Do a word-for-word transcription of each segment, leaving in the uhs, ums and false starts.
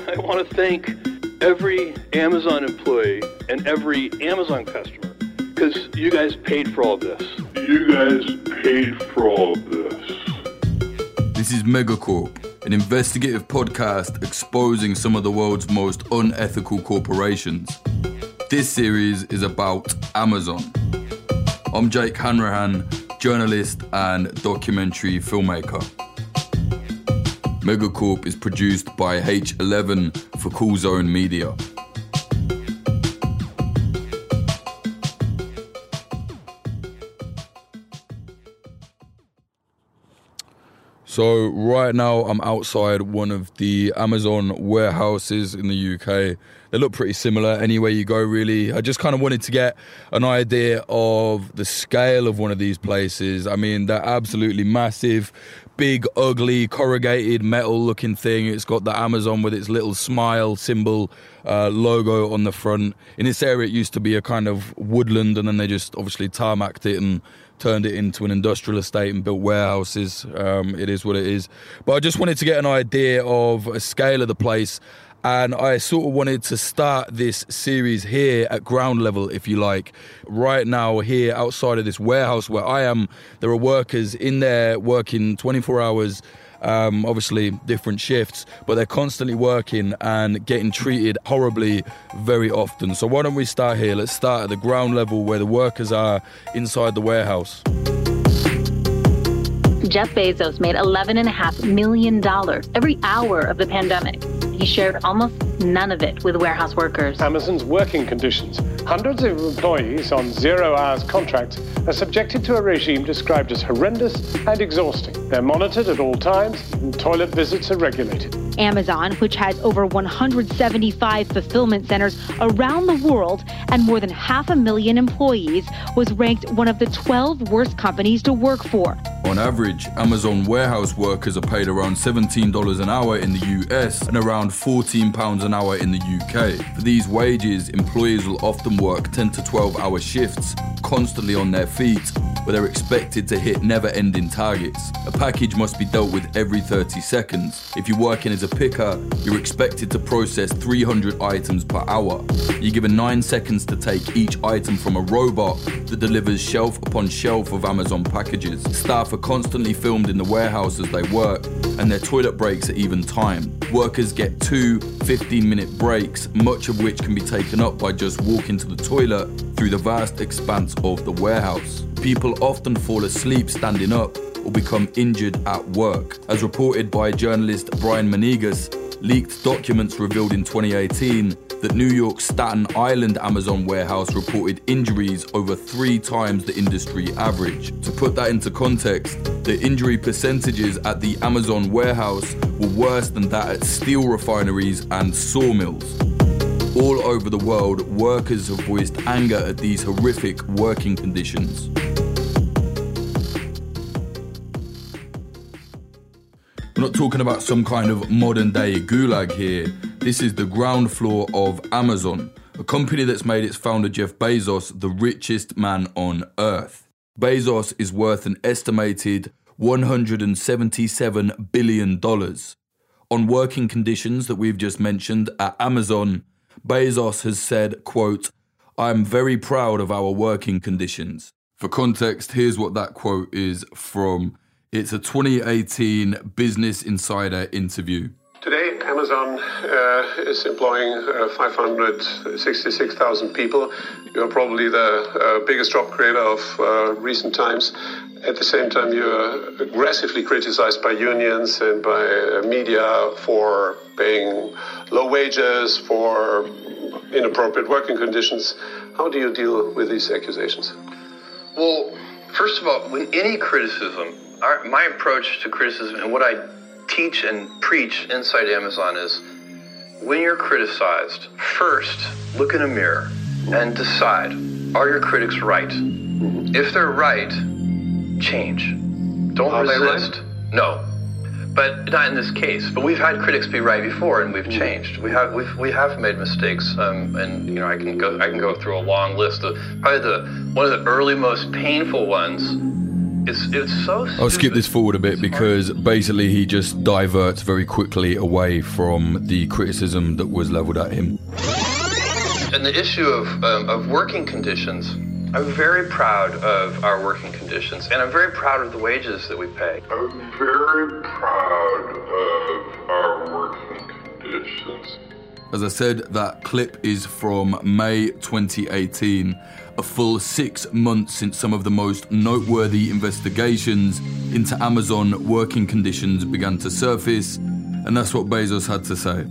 I want to thank every Amazon employee and every Amazon customer, because you guys paid for all this. You guys paid for all this. This is Megacorp, an investigative podcast exposing some of the world's most unethical corporations. This series is about Amazon. I'm Jake Hanrahan, journalist and documentary filmmaker. Megacorp is produced by H eleven for Cool Zone Media. So right now I'm outside one of the Amazon warehouses in the U K. They look pretty similar anywhere you go, really. I just kind of wanted to get an idea of the scale of one of these places. I mean, they're absolutely massive, big, ugly, corrugated metal looking thing. It's got the Amazon with its little smile symbol uh, logo on the front. In this area, it used to be a kind of woodland, and then they just obviously tarmacked it and turned it into an industrial estate and built warehouses. Um, it is what it is. But I just wanted to get an idea of a scale of the place. And I sort of wanted to start this series here at ground level, if you like. Right now, here outside of this warehouse where I am, there are workers in there working twenty-four hours, um, obviously different shifts, but they're constantly working and getting treated horribly very often. So why don't we start here? Let's start at the ground level where the workers are inside the warehouse. Jeff Bezos made eleven point five million dollars every hour of the pandemic. He shared almost none of it with warehouse workers. Amazon's working conditions. Hundreds of employees on zero-hours contracts are subjected to a regime described as horrendous and exhausting. They're monitored at all times, and toilet visits are regulated. Amazon, which has over one hundred seventy-five fulfillment centers around the world and more than half a million employees, was ranked one of the twelve worst companies to work for. On average, Amazon warehouse workers are paid around seventeen dollars an hour in the U S and around fourteen pounds an hour in the U K. For these wages, employees will often work ten to twelve hour shifts, constantly on their feet, where they're expected to hit never-ending targets. A package must be dealt with every thirty seconds. If you're working as a picker, you're expected to process three hundred items per hour. You're given nine seconds to take each item from a robot that delivers shelf upon shelf of Amazon packages. Staff are constantly filmed in the warehouse as they work, and their toilet breaks are even timed. Workers get two fifteen-minute breaks, much of which can be taken up by just walking to the toilet through the vast expanse of the warehouse. People often fall asleep standing up or become injured at work. As reported by journalist Brian Menegas, leaked documents revealed in twenty eighteen that New York's Staten Island Amazon warehouse reported injuries over three times the industry average. To put that into context, the injury percentages at the Amazon warehouse were worse than that at steel refineries and sawmills. All over the world, workers have voiced anger at these horrific working conditions. We're not talking about some kind of modern day gulag here. This is the ground floor of Amazon, a company that's made its founder Jeff Bezos the richest man on earth. Bezos is worth an estimated one hundred seventy-seven billion dollars. On working conditions that we've just mentioned at Amazon, Bezos has said, quote, "I'm very proud of our working conditions." For context, here's what that quote is from. It's a twenty eighteen Business Insider interview. Today, Amazon uh, is employing uh, five hundred sixty-six thousand people. You're probably the uh, biggest job creator of uh, recent times. At the same time, you're aggressively criticized by unions and by uh, media for paying low wages, for inappropriate working conditions. How do you deal with these accusations? Well, first of all, when any criticism, our, my approach to criticism and what I teach and preach inside Amazon is when you're criticized, first look in a mirror and decide, are your critics right? Mm-hmm. If they're right, change. Don't Are resist. they right? No. But not in this case. But we've had critics be right before, and we've changed. We have we've we have made mistakes, um, and you know I can go I can go through a long list of probably the one of the early most painful ones It's it's so stupid. I'll skip this forward a bit because basically he just diverts very quickly away from the criticism that was leveled at him. And the issue of, um, of working conditions, I'm very proud of our working conditions, and I'm very proud of the wages that we pay. I'm very proud of our working conditions. As I said, that clip is from May twenty eighteen, a full six months since some of the most noteworthy investigations into Amazon working conditions began to surface, and that's what Bezos had to say.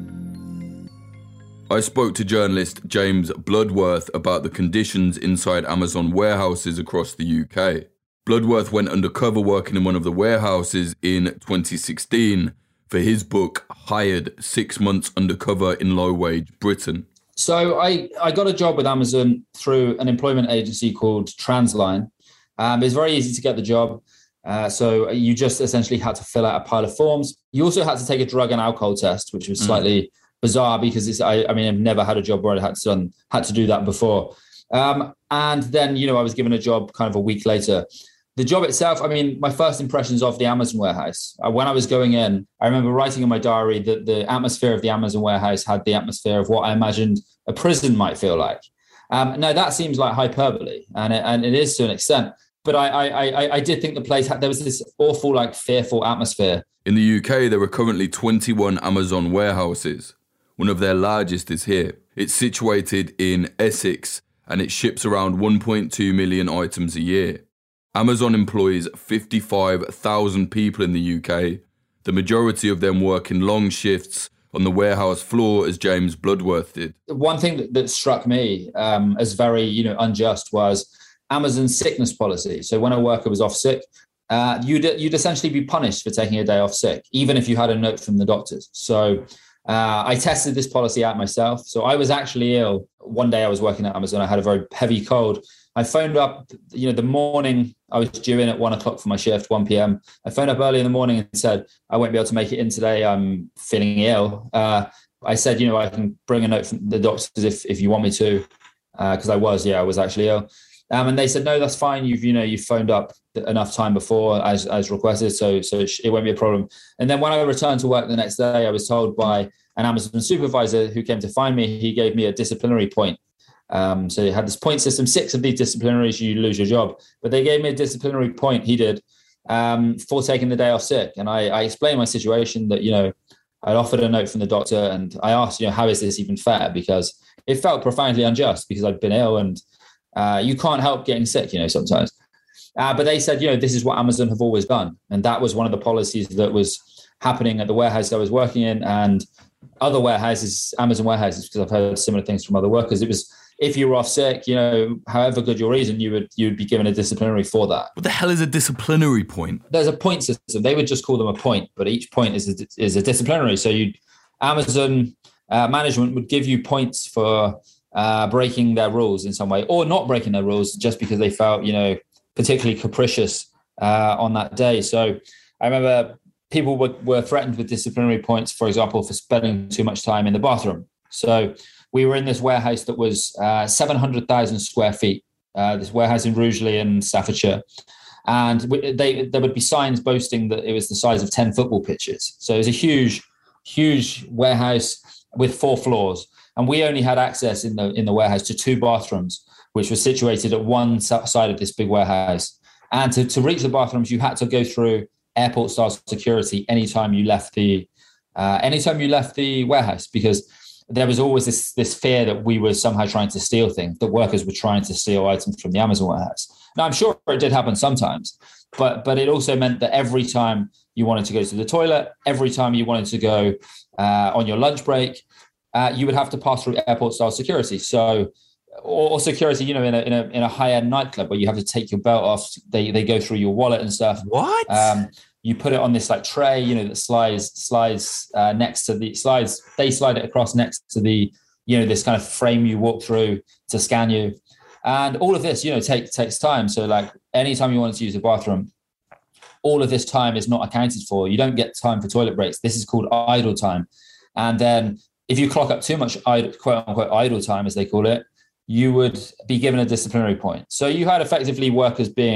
I spoke to journalist James Bloodworth about the conditions inside Amazon warehouses across the U K. Bloodworth went undercover working in one of the warehouses in twenty sixteen for his book, Hired, Six Months Undercover in Low-Wage Britain. So I, I got a job with Amazon through an employment agency called Transline. Um, it's very easy to get the job. Uh, so you just essentially had to fill out a pile of forms. You also had to take a drug and alcohol test, which was slightly... Mm. bizarre because it's, I, I mean, I've never had a job where I had to, done, had to do that before. Um, and then, you know, I was given a job kind of a week later. The job itself, I mean, my first impressions of the Amazon warehouse, uh, when I was going in, I remember writing in my diary that the atmosphere of the Amazon warehouse had the atmosphere of what I imagined a prison might feel like. Um, now, that seems like hyperbole, and it, and it is to an extent. But I, I, I, I did think the place had, there was this awful, like, fearful atmosphere. In the U K, there are currently twenty-one Amazon warehouses. One of their largest is here. It's situated in Essex and it ships around one point two million items a year. Amazon employs fifty-five thousand people in the U K. The majority of them work in long shifts on the warehouse floor, as James Bloodworth did. One thing that, that struck me um, as very, you know, unjust was Amazon's sickness policy. So when a worker was off sick, uh, you'd, you'd essentially be punished for taking a day off sick, even if you had a note from the doctors. So Uh, I tested this policy out myself. So I was actually ill. One day I was working at Amazon. I had a very heavy cold. I phoned up, you know, the morning I was due in at one o'clock for my shift, one p.m. I phoned up early in the morning and said, I won't be able to make it in today. I'm feeling ill. Uh, I said, you know, I can bring a note from the doctors if, if you want me to, because uh, I was, yeah, I was actually ill. Um, and they said, no, that's fine. You've, you know, you've phoned up enough time before as, as requested. So, so it won't be a problem. And then when I returned to work the next day, I was told by an Amazon supervisor who came to find me, he gave me a disciplinary point. Um, so you had this point system, six of these disciplinaries, you lose your job. But they gave me a disciplinary point, he did, um, for taking the day off sick. And I, I explained my situation that, you know, I'd offered a note from the doctor and I asked, you know, how is this even fair? Because it felt profoundly unjust because I'd been ill and uh, you can't help getting sick, you know, sometimes. Uh, but they said, you know, this is what Amazon have always done. And that was one of the policies that was happening at the warehouse I was working in and other warehouses, Amazon warehouses, because I've heard similar things from other workers. It was, if you were off sick, you know, however good your reason, you would you would be given a disciplinary for that. What the hell is a disciplinary point? There's a point system. They would just call them a point, but each point is a, is a disciplinary. So you, Amazon uh, management would give you points for uh, breaking their rules in some way, or not breaking their rules just because they felt, you know, particularly capricious uh, on that day. So I remember people were, were threatened with disciplinary points, for example, for spending too much time in the bathroom. So we were in this warehouse that was uh, seven hundred thousand square feet, uh, this warehouse in Rugeley in Staffordshire. And we, they, there would be signs boasting that it was the size of ten football pitches. So it was a huge, huge warehouse with four floors. And we only had access in the in the warehouse to two bathrooms, which were situated at one side of this big warehouse. And to, to reach the bathrooms, you had to go through airport-style security anytime you left the uh, anytime you left the warehouse, because there was always this this fear that we were somehow trying to steal things, that workers were trying to steal items from the Amazon warehouse. Now, I'm sure it did happen sometimes, but but it also meant that every time you wanted to go to the toilet, every time you wanted to go uh, on your lunch break, uh, you would have to pass through airport-style security. So, or, or security, you know, in a in a in a high-end nightclub where you have to take your belt off, they they go through your wallet and stuff. What? Um, you put it on this like tray, you know, that slides slides uh, next to the slides. They slide it across next to the, you know, this kind of frame you walk through to scan you, and all of this, you know, take, takes time. So like anytime you want to use the bathroom, all of this time is not accounted for. You don't get time for toilet breaks. This is called idle time. And then if you clock up too much idle, quote unquote idle time, as they call it, you would be given a disciplinary point. So you had effectively workers being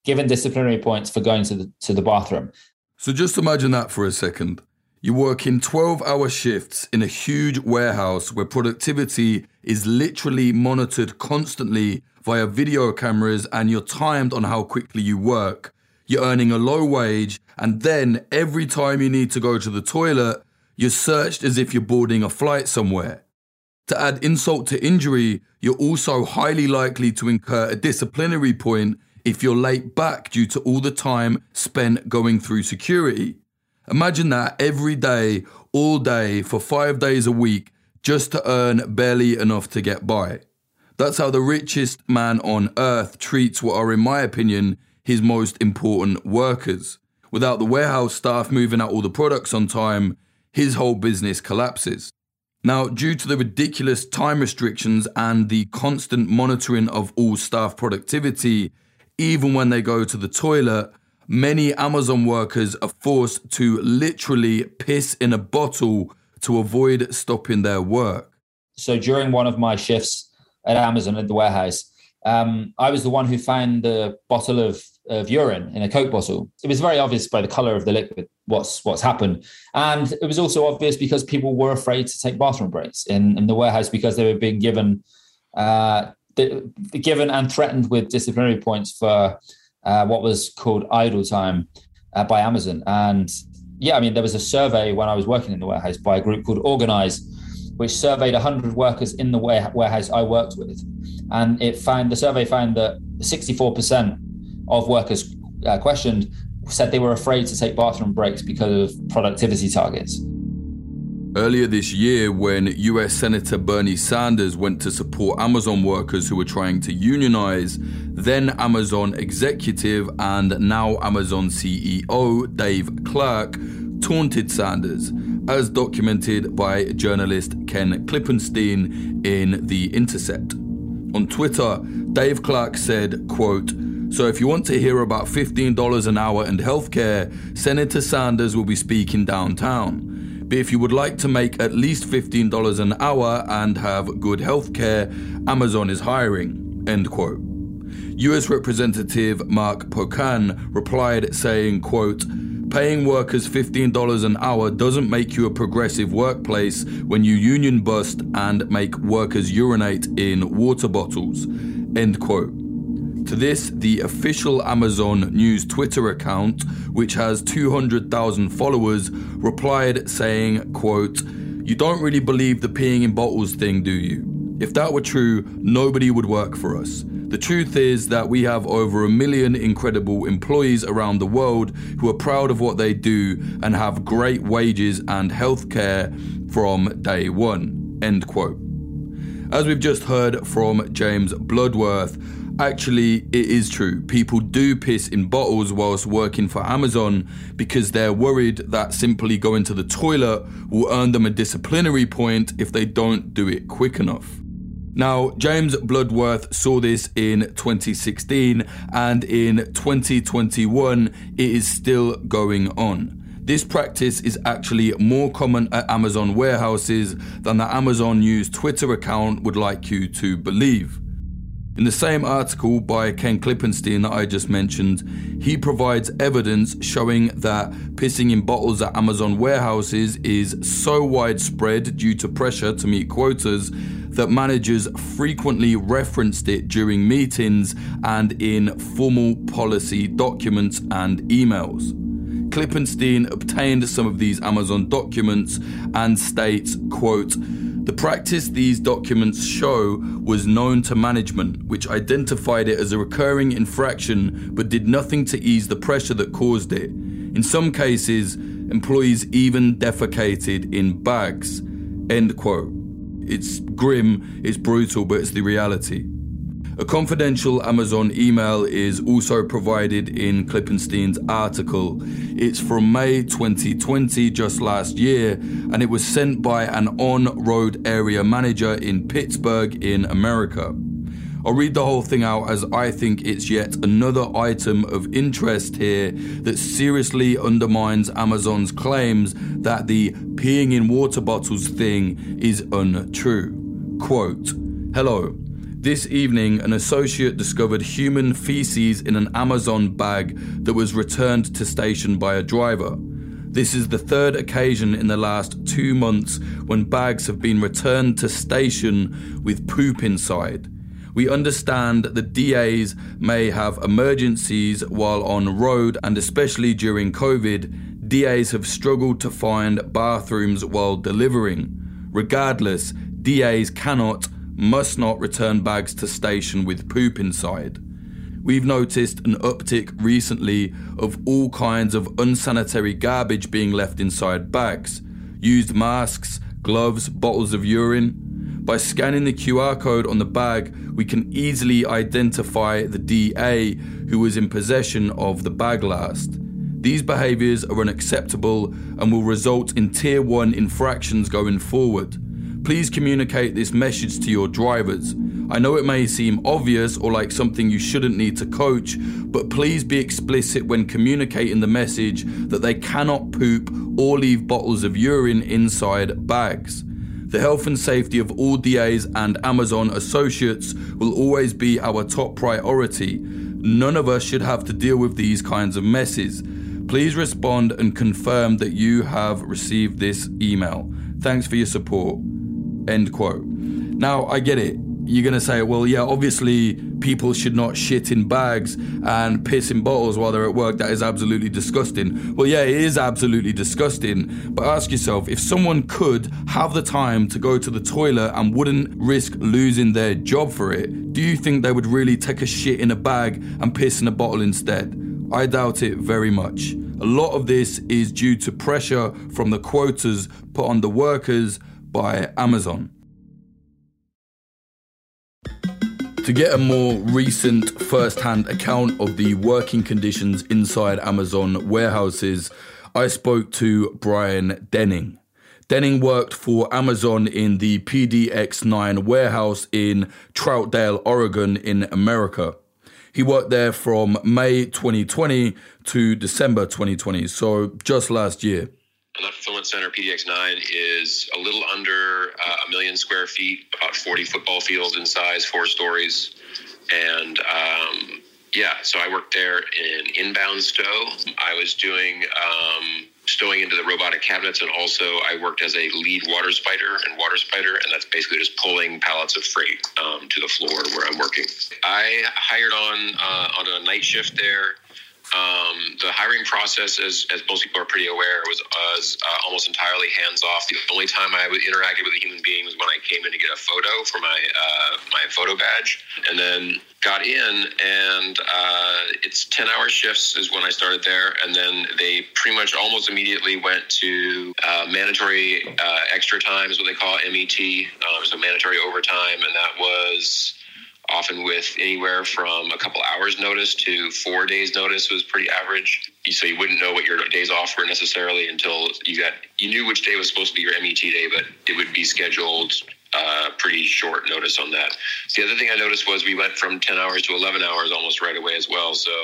given disciplinary points for going to the to the bathroom. So just imagine that for a second. You work in twelve-hour shifts in a huge warehouse where productivity is literally monitored constantly via video cameras and you're timed on how quickly you work. You're earning a low wage, and then every time you need to go to the toilet, you're searched as if you're boarding a flight somewhere. To add insult to injury, you're also highly likely to incur a disciplinary point if you're late back due to all the time spent going through security. Imagine that every day, all day, for five days a week, just to earn barely enough to get by. That's how the richest man on earth treats what are, in my opinion, his most important workers. Without the warehouse staff moving out all the products on time, his whole business collapses. Now, due to the ridiculous time restrictions and the constant monitoring of all staff productivity, even when they go to the toilet, many Amazon workers are forced to literally piss in a bottle to avoid stopping their work. So during one of my shifts at Amazon at the warehouse, um, I was the one who found the bottle of, of urine in a Coke bottle. It was very obvious by the color of the liquid what's what's happened. And it was also obvious because people were afraid to take bathroom breaks in, in the warehouse because they were being given, uh, given and threatened with disciplinary points for Uh, what was called idle time uh, by Amazon. And yeah, I mean, there was a survey when I was working in the warehouse by a group called Organize, which surveyed one hundred workers in the warehouse I worked with. And it found, the survey found that sixty-four percent of workers uh, questioned said they were afraid to take bathroom breaks because of productivity targets. Earlier this year, when U S Senator Bernie Sanders went to support Amazon workers who were trying to unionize, then Amazon executive and now Amazon C E O Dave Clark taunted Sanders, as documented by journalist Ken Klippenstein in The Intercept. On Twitter, Dave Clark said, quote, "So if you want to hear about fifteen dollars an hour and healthcare, Senator Sanders will be speaking downtown. But if you would like to make at least fifteen dollars an hour and have good healthcare, Amazon is hiring," end quote. U S Representative Mark Pocan replied saying, quote, "Paying workers fifteen dollars an hour doesn't make you a progressive workplace when you union bust and make workers urinate in water bottles," end quote. To this, the official Amazon News Twitter account, which has two hundred thousand followers, replied saying, quote, "You don't really believe the peeing in bottles thing, do you? If that were true, nobody would work for us. The truth is that we have over a million incredible employees around the world who are proud of what they do and have great wages and healthcare from day one," end quote. As we've just heard from James Bloodworth, actually, it is true. People do piss in bottles whilst working for Amazon because they're worried that simply going to the toilet will earn them a disciplinary point if they don't do it quick enough. Now, James Bloodworth saw this in twenty sixteen, and in twenty twenty-one, it is still going on. This practice is actually more common at Amazon warehouses than the Amazon News Twitter account would like you to believe. In the same article by Ken Klippenstein that I just mentioned, he provides evidence showing that pissing in bottles at Amazon warehouses is so widespread due to pressure to meet quotas that managers frequently referenced it during meetings and in formal policy documents and emails. Klippenstein obtained some of these Amazon documents and states, quote, "The practice these documents show was known to management, which identified it as a recurring infraction but did nothing to ease the pressure that caused it. In some cases, employees even defecated in bags," end quote. It's grim, it's brutal, but it's the reality. A confidential Amazon email is also provided in Klippenstein's article. It's from May twenty twenty, just last year, and it was sent by an on-road area manager in Pittsburgh in America. I'll read the whole thing out as I think it's yet another item of interest here that seriously undermines Amazon's claims that the peeing in water bottles thing is untrue. Quote, "Hello. This evening, an associate discovered human feces in an Amazon bag that was returned to station by a driver. This is the third occasion in the last two months when bags have been returned to station with poop inside. We understand that D As may have emergencies while on road, and especially during COVID, D As have struggled to find bathrooms while delivering. Regardless, D As cannot, must not return bags to station with poop inside. We've noticed an uptick recently of all kinds of unsanitary garbage being left inside bags. Used masks, gloves, bottles of urine. By scanning the Q R code on the bag, we can easily identify the D A who was in possession of the bag last. These behaviours are unacceptable and will result in Tier one infractions going forward. Please communicate this message to your drivers. I know it may seem obvious or like something you shouldn't need to coach, but please be explicit when communicating the message that they cannot poop or leave bottles of urine inside bags. The health and safety of all D As and Amazon associates will always be our top priority. None of us should have to deal with these kinds of messes. Please respond and confirm that you have received this email. Thanks for your support. End quote. Now, I get it. You're going to say, well, yeah, obviously people should not shit in bags and piss in bottles while they're at work. That is absolutely disgusting. Well, yeah, it is absolutely disgusting. But ask yourself, if someone could have the time to go to the toilet and wouldn't risk losing their job for it, do you think they would really take a shit in a bag and piss in a bottle instead? I doubt it very much. A lot of this is due to pressure from the quotas put on the workers by Amazon. To get a more recent first-hand account of the working conditions inside Amazon warehouses, I spoke to Brian Denning. Denning worked for Amazon in the P D X nine warehouse in Troutdale, Oregon in America. He worked there from May twenty twenty to December twenty twenty, so just last year. And that fulfillment center, P D X nine, is a little under uh, a million square feet, about forty football fields in size, four stories. And um, yeah, so I worked there in inbound stow. I was doing um, stowing into the robotic cabinets, and also I worked as a lead water spider and water spider, and that's basically just pulling pallets of freight um, to the floor where I'm working. I hired on uh, on a night shift there. Um, the hiring process, as, as most people are pretty aware, was, was uh, almost entirely hands-off. The only time I interacted with a human being was when I came in to get a photo for my uh, my photo badge, and then got in, and uh, it's ten-hour shifts is when I started there, and then they pretty much almost immediately went to uh, mandatory uh, extra time is what they call it, M E T, um, so mandatory overtime, and that was often with anywhere from a couple hours notice to four days notice was pretty average. So you wouldn't know what your days off were necessarily until you got, you knew which day was supposed to be your M E T day, but it would be scheduled uh, pretty short notice on that. The other thing I noticed was we went from ten hours to eleven hours almost right away as well. So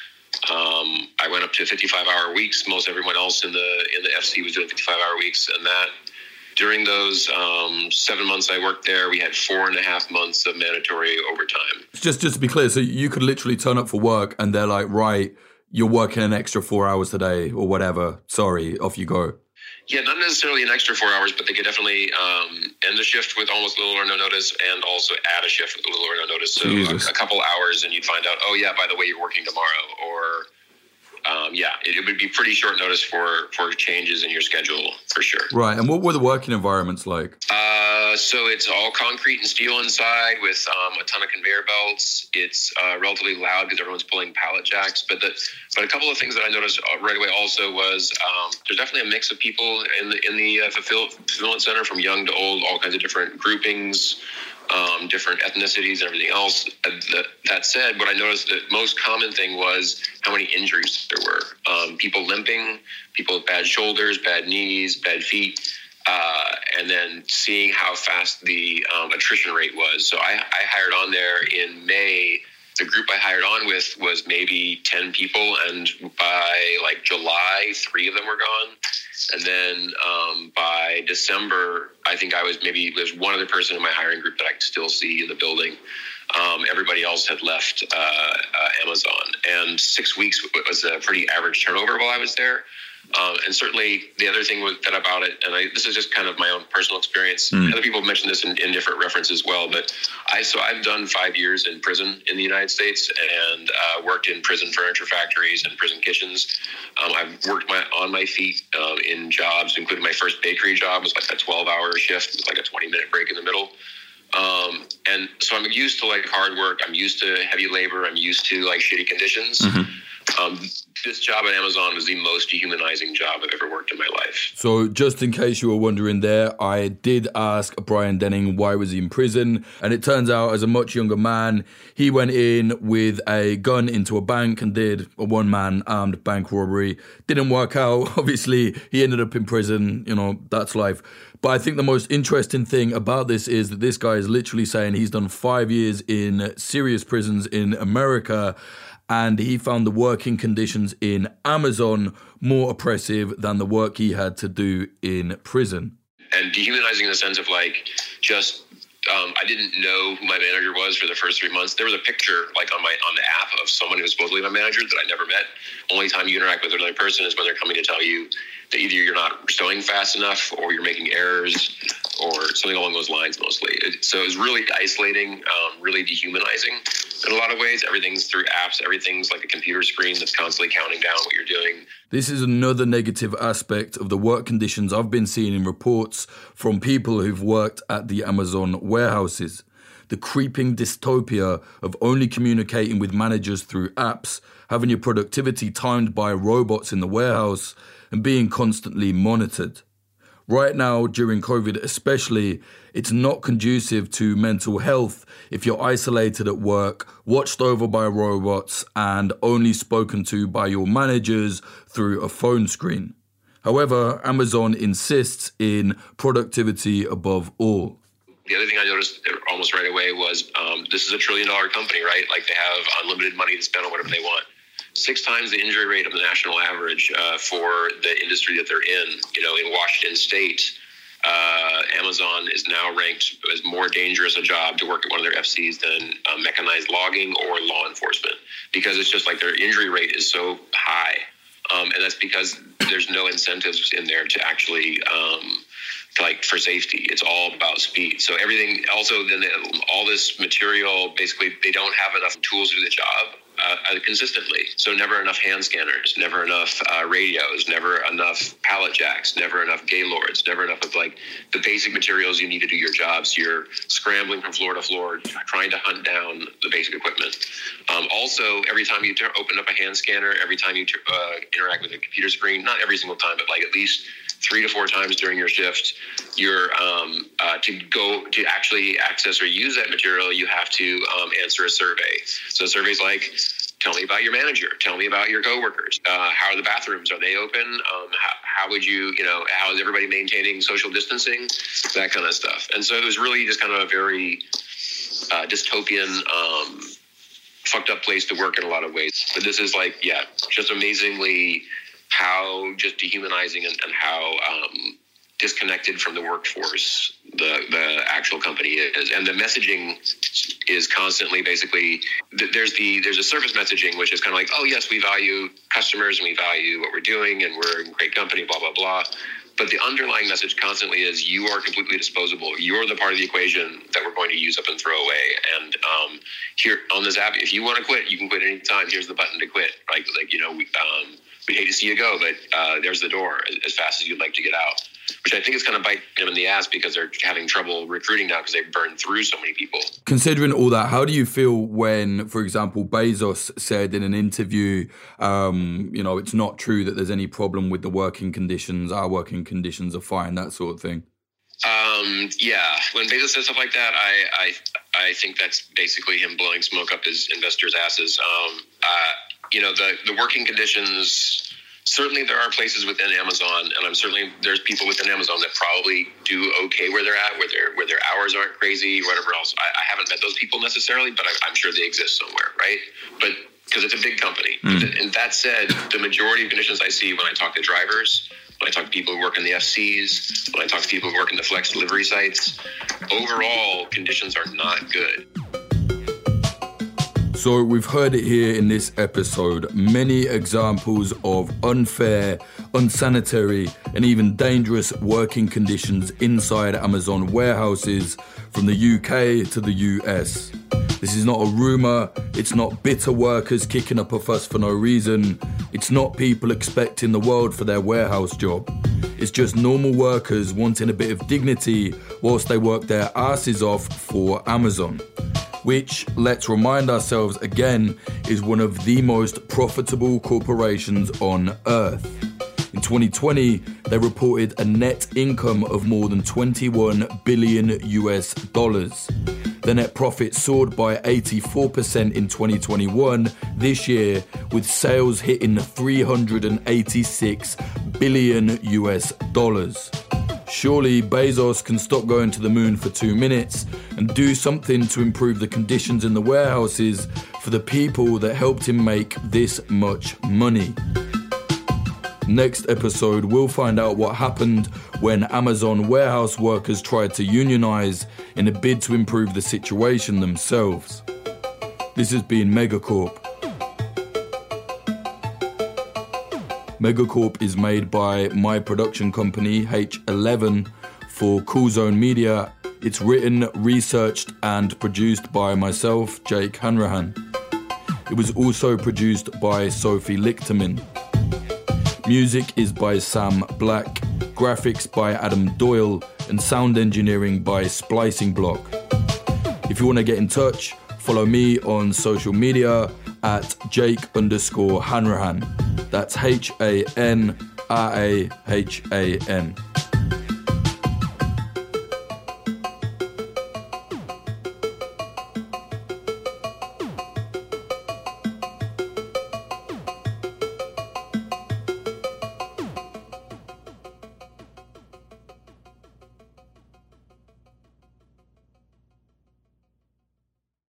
um, I went up to fifty-five hour weeks. Most everyone else in the, in the F C was doing fifty-five hour weeks, and that during those um, seven months I worked there, we had four and a half months of mandatory overtime. Just just to be clear, so you could literally turn up for work and they're like, right, you're working an extra four hours today or whatever. Sorry, off you go. Yeah, not necessarily an extra four hours, but they could definitely um, end the shift with almost little or no notice and also add a shift with little or no notice. So a, a couple hours and you'd find out, oh yeah, by the way, you're working tomorrow, or Um, yeah, it, it would be pretty short notice for, for changes in your schedule, for sure. Right, and what were the working environments like? Uh, so it's all concrete and steel inside with um, a ton of conveyor belts. It's uh, relatively loud because everyone's pulling pallet jacks. But the, but a couple of things that I noticed right away also was um, there's definitely a mix of people in the in the uh, fulfill, fulfillment center, from young to old, all kinds of different groupings. Um, different ethnicities and everything else. Uh, that, that said, what I noticed, the most common thing was how many injuries there were. Um, people limping, people with bad shoulders, bad knees, bad feet, uh, and then seeing how fast the um, attrition rate was. So I, I hired on there in May. The group I hired on with was maybe ten people, and by like July, three of them were gone. And then um, by December, I think I was maybe there's one other person in my hiring group that I can still see in the building. Um, everybody else had left uh, uh, Amazon, and six weeks was a pretty average turnover while I was there. Um, and certainly the other thing was that about it, and I, this is just kind of my own personal experience. Mm. Other people have mentioned this in, in different references as well, but I so I've done five years in prison in the United States and uh, worked in prison furniture factories and prison kitchens. Um, I've worked my on my feet um, in jobs, including my first bakery job was like a twelve-hour shift, with like a twenty-minute break in the middle. Um, and so I'm used to like hard work. I'm used to heavy labor. I'm used to like shitty conditions. Mm-hmm. Um, this job at Amazon was the most dehumanizing job I've ever worked in my life. So just in case you were wondering there, I did ask Brian Denning why was he in prison. And it turns out as a much younger man, he went in with a gun into a bank and did a one-man armed bank robbery. Didn't work out. Obviously, he ended up in prison. You know, that's life. But I think the most interesting thing about this is that this guy is literally saying he's done five years in serious prisons in America, and he found the working conditions in Amazon more oppressive than the work he had to do in prison. And dehumanizing in the sense of like just um, I didn't know who my manager was for the first three months. There was a picture like on my on the app of someone who was supposedly my manager that I never met. Only time you interact with another person is when they're coming to tell you that either you're not sewing fast enough or you're making errors or something along those lines mostly. It, so it was really isolating, um, really dehumanizing in a lot of ways. Everything's through apps. Everything's like a computer screen that's constantly counting down what you're doing. This is another negative aspect of the work conditions I've been seeing in reports from people who've worked at the Amazon warehouses. The creeping dystopia of only communicating with managers through apps, having your productivity timed by robots in the warehouse, and being constantly monitored. Right now, during COVID especially, it's not conducive to mental health if you're isolated at work, watched over by robots, and only spoken to by your managers through a phone screen. However, Amazon insists in productivity above all. The other thing I noticed almost right away was um, this is a trillion dollar company, right? Like they have unlimited money to spend on whatever they want. Six times the injury rate of the national average uh, for the industry that they're in. You know, in Washington State, uh, Amazon is now ranked as more dangerous a job to work at one of their F Cs than uh, mechanized logging or law enforcement, because it's just like their injury rate is so high. Um, and that's because there's no incentives in there to actually um, to like for safety. It's all about speed. So everything also then all this material, basically they don't have enough tools to do the job. Uh, consistently. So never enough hand scanners, never enough uh, radios, never enough pallet jacks, never enough gaylords, never enough of like the basic materials you need to do your jobs. You're scrambling from floor to floor, trying to hunt down the basic equipment. Um, also, every time you ter- open up a hand scanner, every time you ter- uh, interact with a computer screen, not every single time, but like at least three to four times during your shift, you're um, uh, to go to actually access or use that material, you have to um, answer a survey. So surveys like, tell me about your manager, tell me about your coworkers, uh, how are the bathrooms, are they open, um, how, how would you, you know, how is everybody maintaining social distancing, that kind of stuff. And so it was really just kind of a very uh, dystopian, um, fucked up place to work in a lot of ways. But this is like, yeah, just amazingly how just dehumanizing and, and how um, disconnected from the workforce the the actual company is. And the messaging is constantly basically, there's the there's a surface messaging, which is kind of like, oh, yes, we value customers and we value what we're doing and we're a great company, blah, blah, blah. But the underlying message constantly is you are completely disposable. You're the part of the equation that we're going to use up and throw away. And um, here on this app, if you want to quit, you can quit anytime. Here's the button to quit. Right? Like, you know, we, um, we'd hate to see you go, but uh, there's the door as, as fast as you'd like to get out. Which I think is going to bite them in the ass because they're having trouble recruiting now because they've burned through so many people. Considering all that, how do you feel when, for example, Bezos said in an interview, um, you know, it's not true that there's any problem with the working conditions, our working conditions are fine, that sort of thing? Um, yeah, when Bezos says stuff like that, I, I I think that's basically him blowing smoke up his investors' asses. Um, uh, you know, the, the working conditions... Certainly there are places within Amazon, and I'm certainly there's people within Amazon that probably do okay where they're at, where their where their hours aren't crazy, or whatever else. I, I haven't met those people necessarily, but I, I'm sure they exist somewhere, right? But because it's a big company. Mm. And that said, the majority of conditions I see when I talk to drivers when I talk to people who work in the F Cs, when I talk to people who work in the flex delivery sites, overall conditions are not good. So we've heard it here in this episode, many examples of unfair, unsanitary, and even dangerous working conditions inside Amazon warehouses from the U K to the U S. This is not a rumour, it's not bitter workers kicking up a fuss for no reason, it's not people expecting the world for their warehouse job. It's just normal workers wanting a bit of dignity whilst they work their asses off for Amazon. Which, let's remind ourselves again, is one of the most profitable corporations on earth. In twenty twenty, they reported a net income of more than twenty-one billion U S dollars. The net profit soared by eighty-four percent in twenty twenty-one this year, with sales hitting three hundred eighty-six billion U S dollars. Surely Bezos can stop going to the moon for two minutes and do something to improve the conditions in the warehouses for the people that helped him make this much money. Next episode, we'll find out what happened when Amazon warehouse workers tried to unionize in a bid to improve the situation themselves. This has been Megacorp. Megacorp is made by my production company, H eleven, for Cool Zone Media. It's written, researched, and produced by myself, Jake Hanrahan. It was also produced by Sophie Lichterman. Music is by Sam Black, graphics by Adam Doyle, and sound engineering by Splicing Block. If you want to get in touch, follow me on social media at Jake underscore Hanrahan. That's H A N R A H A N.